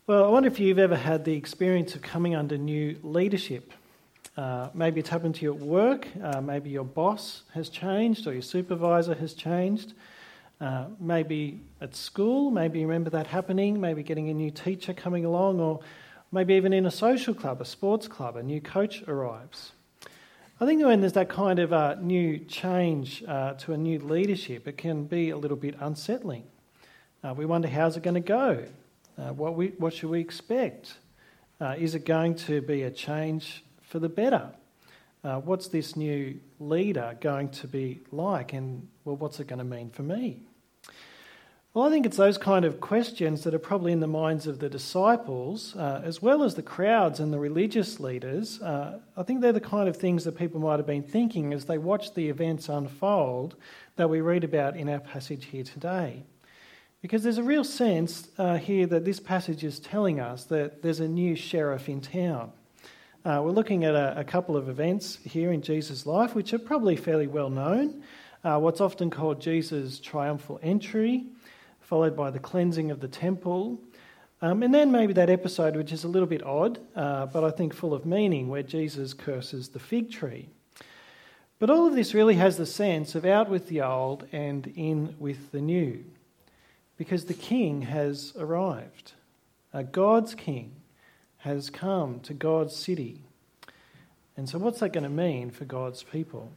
Well, I wonder if you've ever had the experience of coming under new leadership. Maybe it's happened to you at work, maybe your boss has changed or your supervisor has changed. Maybe at school, maybe you remember that happening, maybe getting a new teacher coming along, or maybe even in a social club, a sports club, a new coach arrives. I think when there's that kind of new change to a new leadership, it can be a little bit unsettling. We wonder, how's it going to go? What should we expect? Is it going to be a change for the better? What's this new leader going to be like? And, well, what's it going to mean for me? Well, I think it's those kind of questions that are probably in the minds of the disciples, as well as the crowds and the religious leaders. I think they're the kind of things that people might have been thinking as they watch the events unfold that we read about in our passage here today. Because there's a real sense here that this passage is telling us that there's a new sheriff in town. We're looking at a couple of events here in Jesus' life, which are probably fairly well known. What's often called Jesus' triumphal entry, followed by the cleansing of the temple, and then maybe that episode, which is a little bit odd, but I think full of meaning, where Jesus curses the fig tree. But all of this really has the sense of out with the old and in with the new. Because the king has arrived. God's king has come to God's city. And so what's that going to mean for God's people?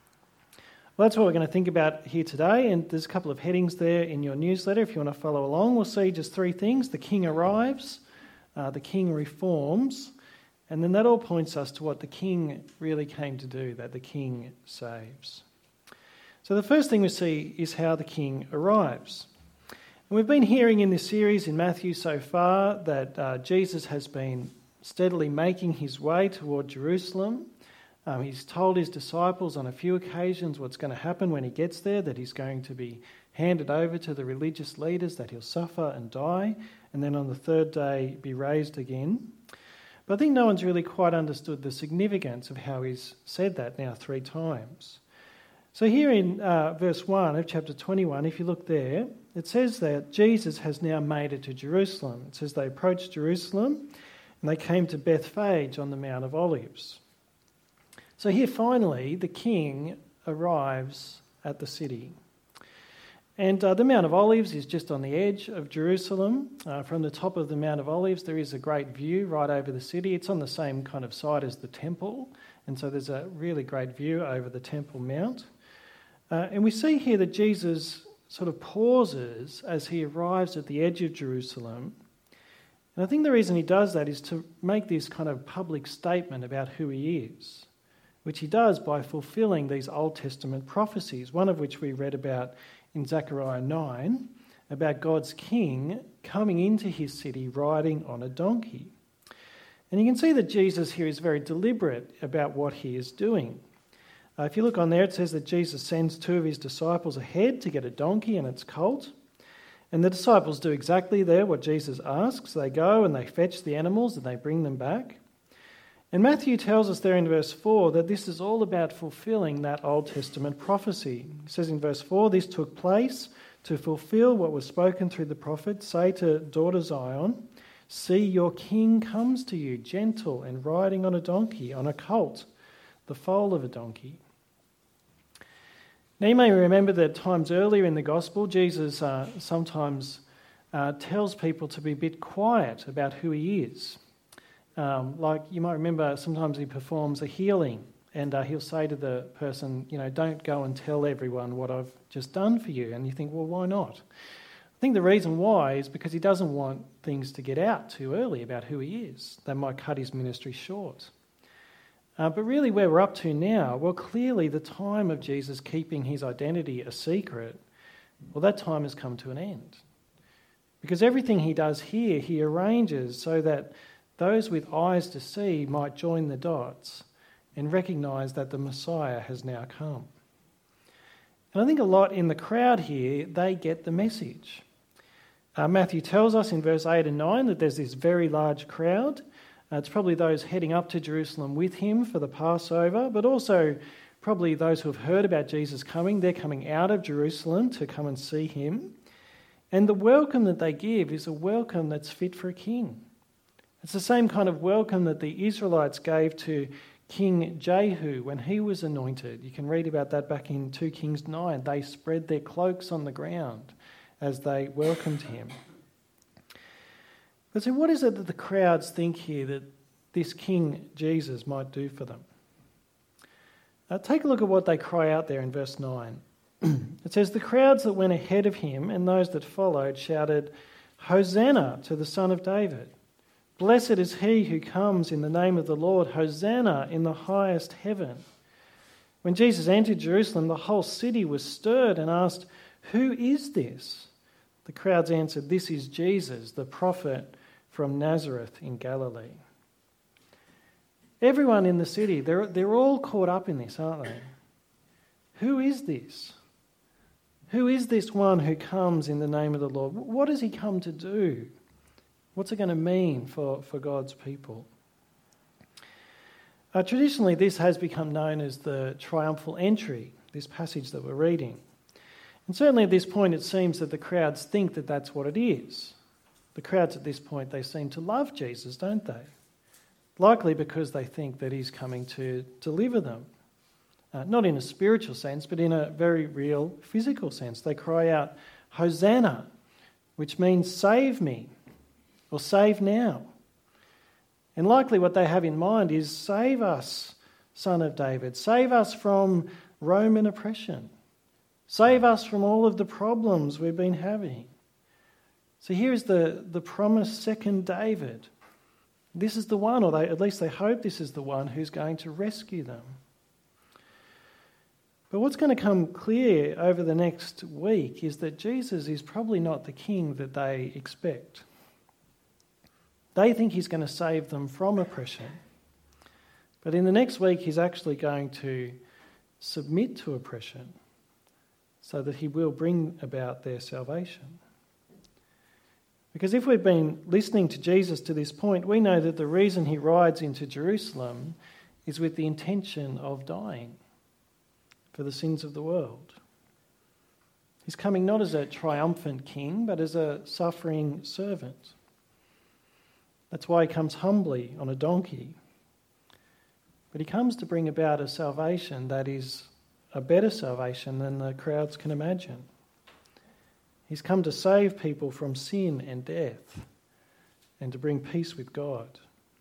Well, that's what we're going to think about here today. And there's a couple of headings there in your newsletter if you want to follow along. We'll see just three things. The king arrives, the king reforms, and then that all points us to what the king really came to do, that the king saves. So the first thing we see is how the king arrives. And we've been hearing in this series in Matthew so far that Jesus has been steadily making his way toward Jerusalem. He's told his disciples on a few occasions what's going to happen when he gets there, that he's going to be handed over to the religious leaders, that he'll suffer and die, and then on the third day be raised again. But I think no one's really quite understood the significance of how he's said that now 3 times. So here in verse 1 of chapter 21, if you look there, it says that Jesus has now made it to Jerusalem. It says they approached Jerusalem and they came to Bethphage on the Mount of Olives. So here finally the king arrives at the city. And the Mount of Olives is just on the edge of Jerusalem. From the top of the Mount of Olives there is a great view right over the city. It's on the same kind of side as the temple, and so there's a really great view over the Temple Mount. And we see here that Jesus sort of pauses as he arrives at the edge of Jerusalem. And I think the reason he does that is to make this kind of public statement about who he is, which he does by fulfilling these Old Testament prophecies, one of which we read about in Zechariah 9, about God's king coming into his city riding on a donkey. And you can see that Jesus here is very deliberate about what he is doing. If you look on there, it says that Jesus sends 2 of his disciples ahead to get a donkey and its colt. And the disciples do exactly there what Jesus asks. They go and they fetch the animals and they bring them back. And Matthew tells us there in verse 4 that this is all about fulfilling that Old Testament prophecy. He says in verse 4, this took place to fulfill what was spoken through the prophet. Say to daughter Zion, see, your king comes to you, gentle and riding on a donkey, on a colt, the foal of a donkey. Now you may remember that times earlier in the Gospel, Jesus sometimes tells people to be a bit quiet about who he is. Like you might remember, sometimes he performs a healing and he'll say to the person, don't go and tell everyone what I've just done for you. And you think, well, why not? I think the reason why is because he doesn't want things to get out too early about who he is. They might cut his ministry short. But really where we're up to now, well, clearly the time of Jesus keeping his identity a secret, well, that time has come to an end. Because everything he does here, he arranges so that those with eyes to see might join the dots and recognise that the Messiah has now come. And I think a lot in the crowd here, they get the message. Matthew tells us in verse 8 and 9 that there's this very large crowd. It's probably those heading up to Jerusalem with him for the Passover, but also probably those who have heard about Jesus coming. They're coming out of Jerusalem to come and see him. And the welcome that they give is a welcome that's fit for a king. It's the same kind of welcome that the Israelites gave to King Jehu when he was anointed. You can read about that back in 2 Kings 9. They spread their cloaks on the ground as they welcomed him. But so what is it that the crowds think here that this King Jesus might do for them? Take a look at what they cry out there in verse 9. It says, "The crowds that went ahead of him and those that followed shouted, 'Hosanna to the Son of David. Blessed is he who comes in the name of the Lord. Hosanna in the highest heaven.' When Jesus entered Jerusalem, the whole city was stirred and asked, 'Who is this?' The crowds answered, 'This is Jesus, the prophet from Nazareth in Galilee.'" Everyone in the city, they're all caught up in this, aren't they? Who is this? Who is this one who comes in the name of the Lord? What does he come to do? What's it going to mean for God's people? Traditionally, this has become known as the triumphal entry, this passage that we're reading. And certainly at this point, it seems that the crowds think that that's what it is. The crowds at this point, they seem to love Jesus, don't they? Likely because they think that he's coming to deliver them. Not in a spiritual sense, but in a very real physical sense. They cry out, "Hosanna," which means save me, or save now. And likely what they have in mind is, save us, Son of David. Save us from Roman oppression. Save us from all of the problems we've been having. So here is the promised second David. This is the one, or at least they hope this is the one, who's going to rescue them. But what's going to come clear over the next week is that Jesus is probably not the king that they expect. They think he's going to save them from oppression. But in the next week, he's actually going to submit to oppression so that he will bring about their salvation. Because if we've been listening to Jesus to this point, we know that the reason he rides into Jerusalem is with the intention of dying for the sins of the world. He's coming not as a triumphant king, but as a suffering servant. That's why he comes humbly on a donkey. But he comes to bring about a salvation that is a better salvation than the crowds can imagine. He's come to save people from sin and death and to bring peace with God.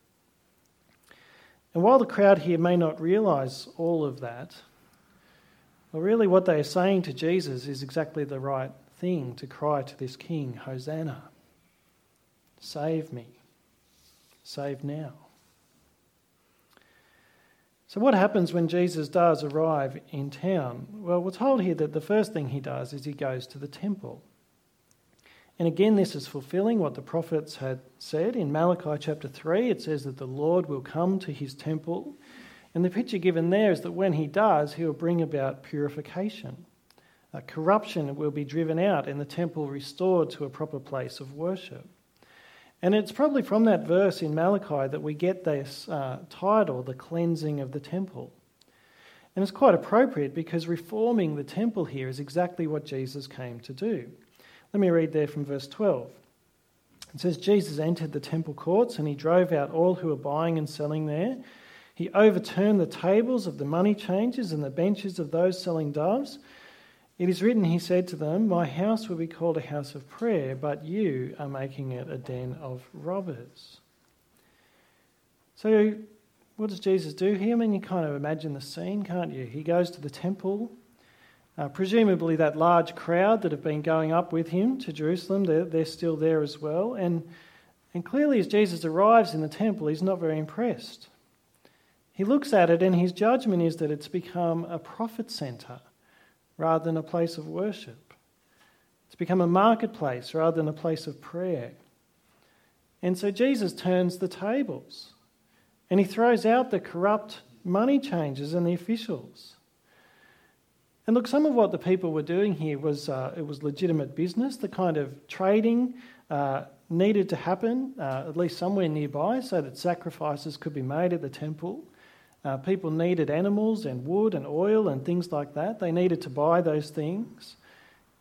And while the crowd here may not realise all of that, well, really what they are saying to Jesus is exactly the right thing to cry to this king, "Hosanna, save me, save now." So what happens when Jesus does arrive in town? Well, we're told here that the first thing he does is he goes to the temple. And again, this is fulfilling what the prophets had said. In Malachi chapter 3, it says that the Lord will come to his temple. And the picture given there is that when he does, he will bring about purification. Corruption will be driven out and the temple restored to a proper place of worship. And it's probably from that verse in Malachi that we get this title, the cleansing of the temple. And it's quite appropriate because reforming the temple here is exactly what Jesus came to do. Let me read there from verse 12. It says, "Jesus entered the temple courts and he drove out all who were buying and selling there. He overturned the tables of the money changers and the benches of those selling doves. It is written," he said to them, "My house will be called a house of prayer, but you are making it a den of robbers." So what does Jesus do here? I mean, you kind of imagine the scene, can't you? He goes to the temple. Presumably that large crowd that have been going up with him to Jerusalem, they're still there as well. And clearly as Jesus arrives in the temple, he's not very impressed. He looks at it and his judgment is that it's become a profit centre rather than a place of worship. It's become a marketplace rather than a place of prayer. And so Jesus turns the tables and he throws out the corrupt money changers and the officials. And look, some of what the people were doing here was legitimate business. The kind of trading needed to happen, at least somewhere nearby, so that sacrifices could be made at the temple. People needed animals and wood and oil and things like that. They needed to buy those things.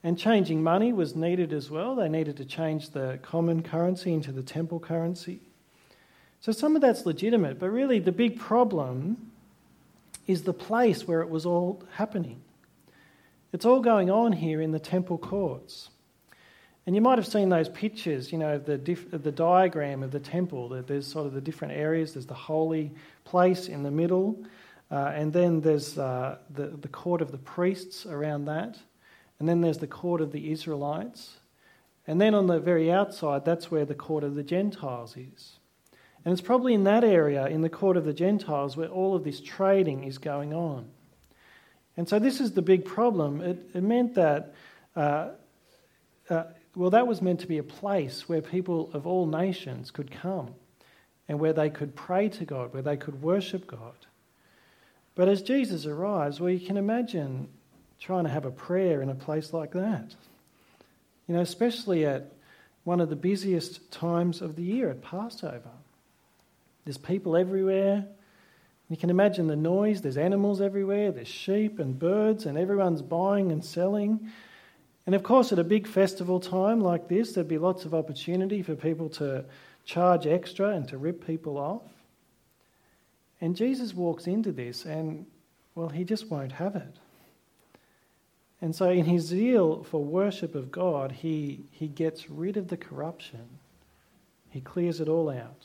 And changing money was needed as well. They needed to change the common currency into the temple currency. So some of that's legitimate, but really the big problem is the place where it was all happening. It's all going on here in the temple courts. And you might have seen those pictures, the diagram of the temple. There's sort of the different areas. There's the holy place in the middle, and then there's the court of the priests around that, and then there's the court of the Israelites. And then on the very outside, that's where the court of the Gentiles is. And it's probably in that area, in the court of the Gentiles, where all of this trading is going on. And so this is the big problem. It meant that, that was meant to be a place where people of all nations could come and where they could pray to God, where they could worship God. But as Jesus arrives, well, you can imagine trying to have a prayer in a place like that. Especially at one of the busiest times of the year, at Passover. There's people everywhere. You can imagine the noise. There's animals everywhere. There's sheep and birds, and everyone's buying and selling. And of course, at a big festival time like this, there'd be lots of opportunity for people to charge extra and to rip people off. And Jesus walks into this and, well, he just won't have it. And so in his zeal for worship of God, he gets rid of the corruption. He clears it all out.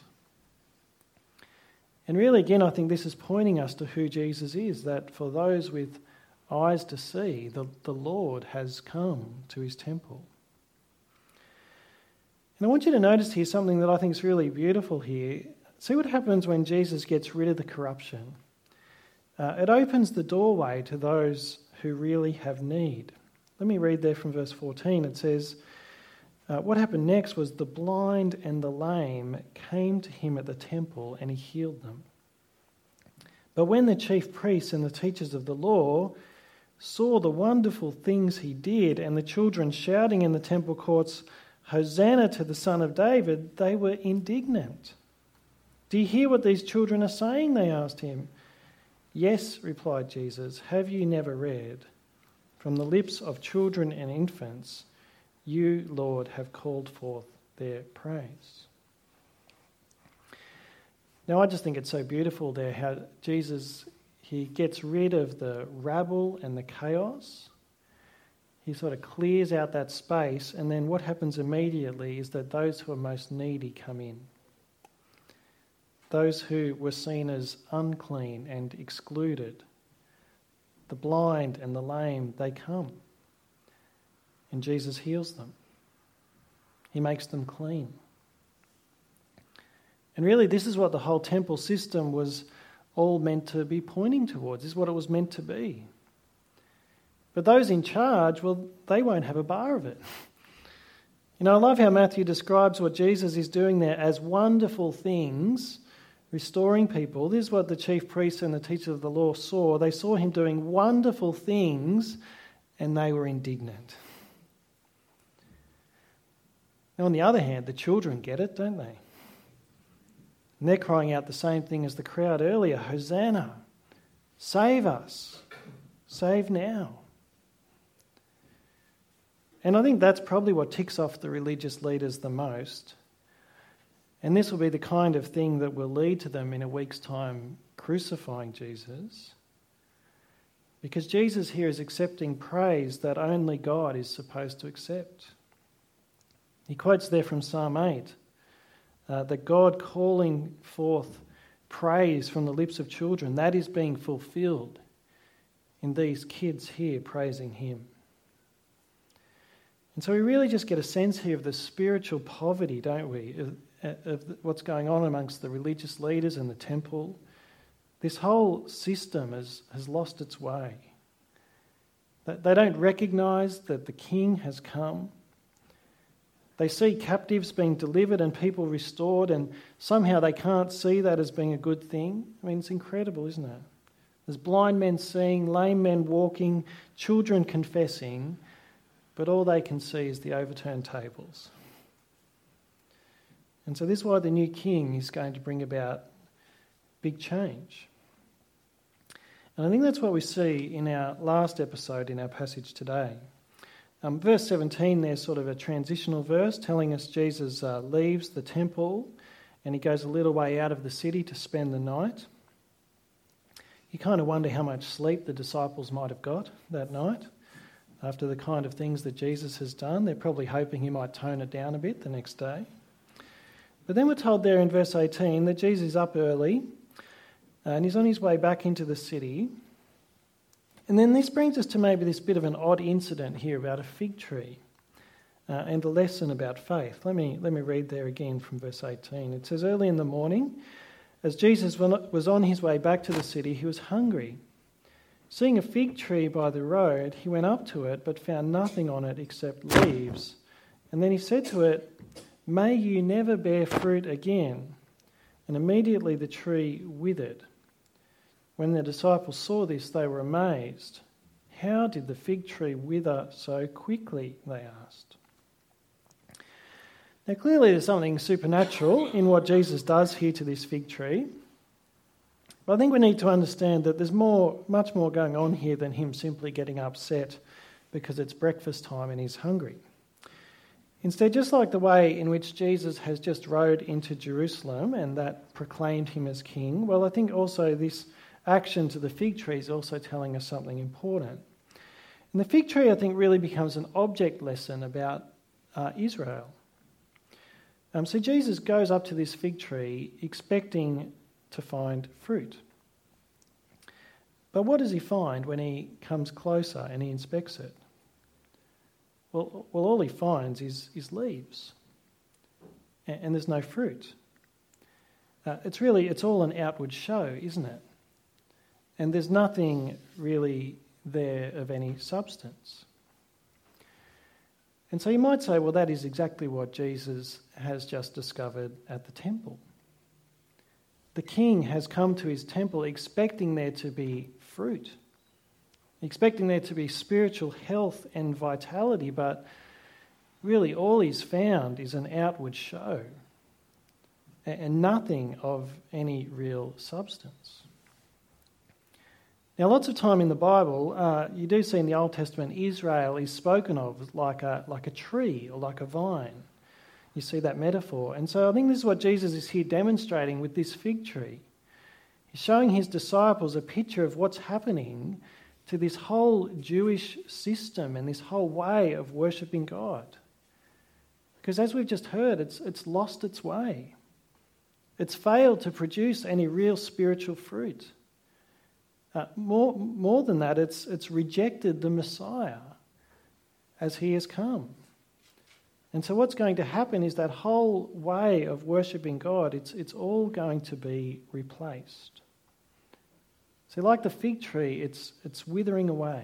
And really, again, I think this is pointing us to who Jesus is, that for those with eyes to see, the Lord has come to his temple. And I want you to notice here something that I think is really beautiful here. See what happens when Jesus gets rid of the corruption. It opens the doorway to those who really have need. Let me read there from verse 14. It says, what happened next was the blind and the lame came to him at the temple and he healed them. But when the chief priests and the teachers of the law saw the wonderful things he did and the children shouting in the temple courts, "Hosanna to the Son of David," they were indignant. "Do you hear what these children are saying?" they asked him. "Yes," replied Jesus, "have you never read, 'From the lips of children and infants, you, Lord, have called forth their praise'?" Now, I just think it's so beautiful there how Jesus, he gets rid of the rabble and the chaos. He sort of clears out that space, and then what happens immediately is that those who are most needy come in. Those who were seen as unclean and excluded, the blind and the lame, they come. And Jesus heals them. He makes them clean. And really, this is what the whole temple system was all meant to be pointing towards. This is what it was meant to be. But those in charge, well, they won't have a bar of it. I love how Matthew describes what Jesus is doing there as wonderful things, restoring people. This is what the chief priests and the teachers of the law saw. They saw him doing wonderful things and they were indignant. Now, on the other hand, the children get it, don't they? And they're crying out the same thing as the crowd earlier, "Hosanna, save us, save now." And I think that's probably what ticks off the religious leaders the most. And this will be the kind of thing that will lead to them in a week's time crucifying Jesus. Because Jesus here is accepting praise that only God is supposed to accept. He quotes there from Psalm 8, that God calling forth praise from the lips of children, that is being fulfilled in these kids here praising him. And so we really just get a sense here of the spiritual poverty, don't we, of what's going on amongst the religious leaders and the temple. This whole system has lost its way. They don't recognise that the King has come. They see captives being delivered and people restored, and somehow they can't see that as being a good thing. I mean, it's incredible, isn't it? There's blind men seeing, lame men walking, children confessing, but all they can see is the overturned tables. And so this is why the new king is going to bring about big change. And I think that's what we see in our last episode in our passage today. Verse 17, there's sort of a transitional verse telling us Jesus leaves the temple and he goes a little way out of the city to spend the night. You kind of wonder how much sleep the disciples might have got that night after the kind of things that Jesus has done. They're probably hoping he might tone it down a bit the next day. But then we're told there in verse 18 that Jesus is up early and he's on his way back into the city. And then this brings us to maybe this bit of an odd incident here about a fig tree and a lesson about faith. Let me read there again from verse 18. It says, "Early in the morning, as Jesus was on his way back to the city, he was hungry. Seeing a fig tree by the road, he went up to it, but found nothing on it except leaves. And then he said to it, 'May you never bear fruit again.' And immediately the tree withered. When the disciples saw this, they were amazed. 'How did the fig tree wither so quickly?' they asked." Now clearly there's something supernatural in what Jesus does here to this fig tree. But I think we need to understand that there's much more going on here than him simply getting upset because it's breakfast time and he's hungry. Instead, just like the way in which Jesus has just rode into Jerusalem and that proclaimed him as king, well, I think also this action to the fig tree is also telling us something important. And the fig tree, I think, really becomes an object lesson about Israel. So Jesus goes up to this fig tree expecting to find fruit. But what does he find when he comes closer and he inspects it? Well, all he finds is leaves. And there's no fruit. It's all an outward show, isn't it? And there's nothing really there of any substance. And so you might say, well, that is exactly what Jesus has just discovered at the temple. The king has come to his temple expecting there to be fruit, expecting there to be spiritual health and vitality, but really all he's found is an outward show and nothing of any real substance. Now, lots of time in the Bible, you do see in the Old Testament, Israel is spoken of like a tree or like a vine. You see that metaphor. And so I think this is what Jesus is here demonstrating with this fig tree. He's showing his disciples a picture of what's happening to this whole Jewish system and this whole way of worshipping God. Because as we've just heard, it's lost its way. It's failed to produce any real spiritual fruit. More than that, it's rejected the Messiah as he has come. And so what's going to happen is that whole way of worshipping God, it's all going to be replaced. So like the fig tree, it's withering away.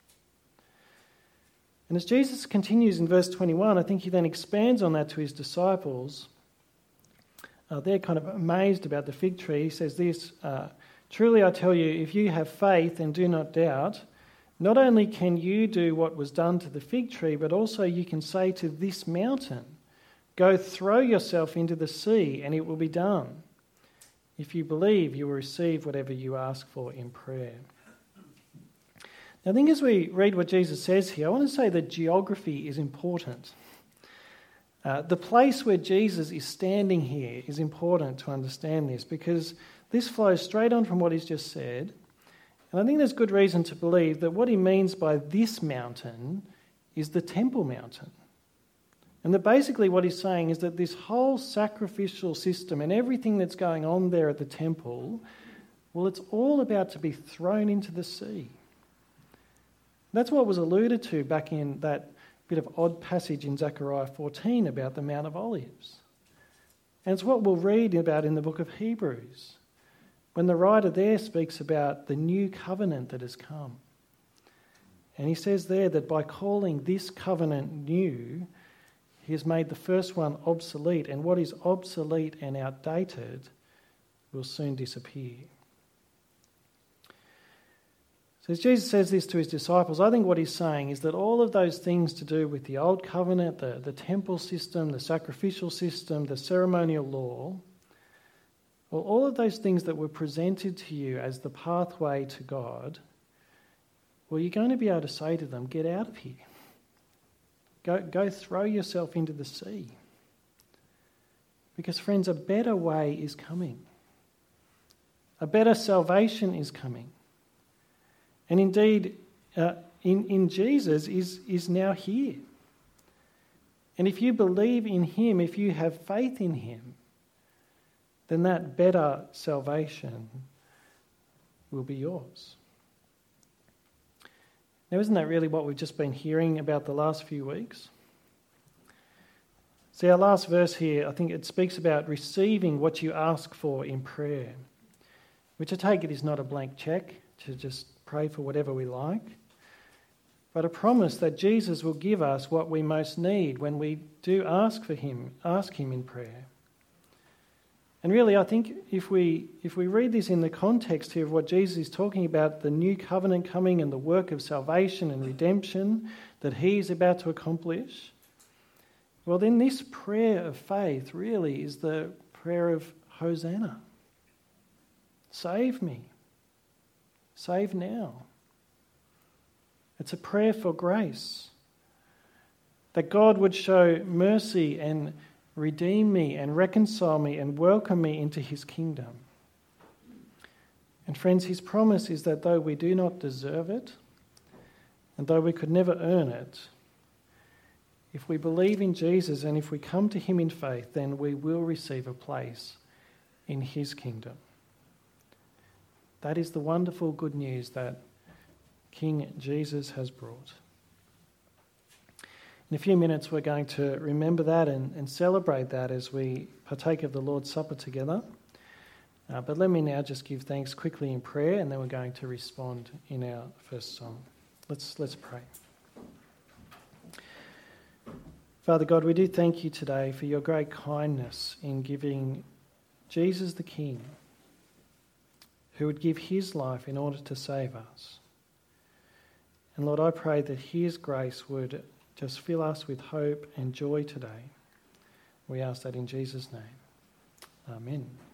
And as Jesus continues in verse 21, I think he then expands on that to his disciples. They're kind of amazed about the fig tree. He says this, "Truly I tell you, if you have faith and do not doubt, not only can you do what was done to the fig tree, but also you can say to this mountain, 'Go throw yourself into the sea,' and it will be done. If you believe, you will receive whatever you ask for in prayer." Now, I think as we read what Jesus says here, I want to say that geography is important. The place where Jesus is standing here is important to understand this, because this flows straight on from what he's just said. And I think there's good reason to believe that what he means by this mountain is the Temple Mountain. And that basically what he's saying is that this whole sacrificial system and everything that's going on there at the temple, well, it's all about to be thrown into the sea. That's what was alluded to back in that bit of odd passage in Zechariah 14 about the Mount of Olives. And it's what we'll read about in the book of Hebrews, when the writer there speaks about the new covenant that has come. And he says there that by calling this covenant new, he has made the first one obsolete, and what is obsolete and outdated will soon disappear. So as Jesus says this to his disciples, I think what he's saying is that all of those things to do with the old covenant, the temple system, the sacrificial system, the ceremonial law, well, all of those things that were presented to you as the pathway to God, well, you're going to be able to say to them, get out of here. Go throw yourself into the sea. Because, friends, a better way is coming. A better salvation is coming. And indeed, in Jesus is now here. And if you believe in him, if you have faith in him, then that better salvation will be yours. Now, isn't that really what we've just been hearing about the last few weeks? See, our last verse here, I think it speaks about receiving what you ask for in prayer, which I take it is not a blank check to just pray for whatever we like, but a promise that Jesus will give us what we most need when we do ask him in prayer. And really, I think if we read this in the context here of what Jesus is talking about, the new covenant coming and the work of salvation and redemption that he is about to accomplish, well, then this prayer of faith really is the prayer of Hosanna. Save me. Save now. It's a prayer for grace. That God would show mercy and redeem me and reconcile me and welcome me into his kingdom. And friends, his promise is that though we do not deserve it, and though we could never earn it, if we believe in Jesus and if we come to him in faith, then we will receive a place in his kingdom. That is the wonderful good news that King Jesus has brought. In a few minutes, we're going to remember that and celebrate that as we partake of the Lord's Supper together. But let me now just give thanks quickly in prayer, and then we're going to respond in our first song. Let's pray. Father God, we do thank you today for your great kindness in giving Jesus the King, who would give his life in order to save us. And Lord, I pray that his grace would just fill us with hope and joy today. We ask that in Jesus' name. Amen.